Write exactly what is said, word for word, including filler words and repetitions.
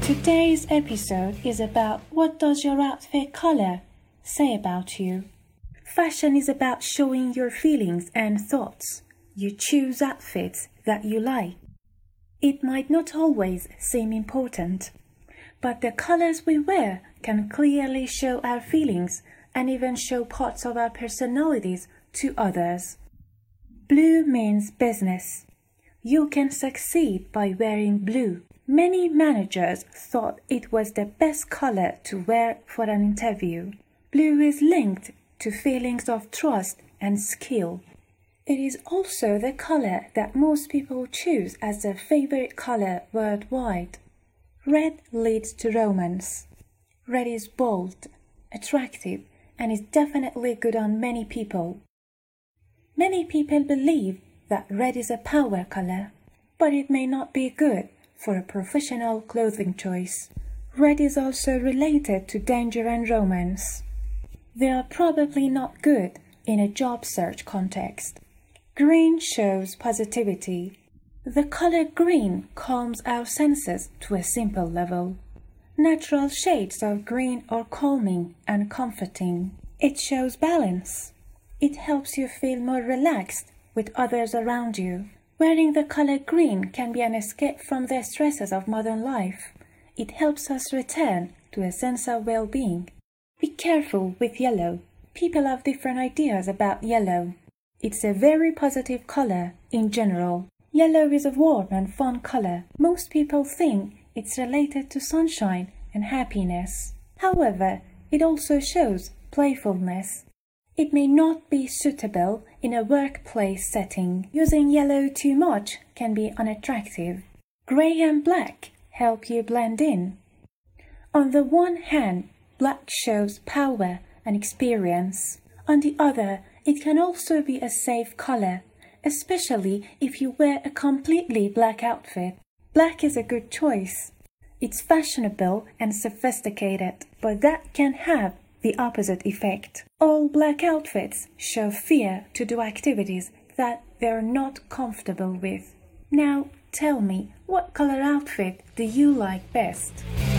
Today's episode is about what does your outfit color say about you. Fashion is about showing your feelings and thoughts. You choose outfits that you like. It might not always seem important, but the colors we wear can clearly show our feelings and even show parts of our personalities to others. Blue means business. You can succeed by wearing blue. Many managers thought it was the best color to wear for an interview. Blue is linked to feelings of trust and skill. It is also the color that most people choose as their favorite color worldwide. Red leads to romance. Red is bold, attractive, and is definitely good on many people. Many people believe that red is a power color, but it may not be good for a professional clothing choice. Red is also related to danger and romance. They are probably not good in a job search context. Green shows positivity. The color green calms our senses to a simple level. Natural shades of green are calming and comforting. It shows balance. It helps you feel more relaxed with others around you. Wearing the color green can be an escape from the stresses of modern life. It helps us return to a sense of well-being. Be careful with yellow. People have different ideas about yellow. It's a very positive color in general. Yellow is a warm and fun color. Most people think it's related to sunshine and happiness. However, it also shows playfulness. It may not be suitable in a workplace setting. Using yellow too much can be unattractive. Gray and black help you blend in. On the one hand, black shows power and experience. On the other, it can also be a safe color, especially if you wear a completely black outfit. Black is a good choice. It's fashionable and sophisticated, but that can have the opposite effect. All black outfits show fear to do activities that they're not comfortable with. Now, tell me, what color outfit do you like best?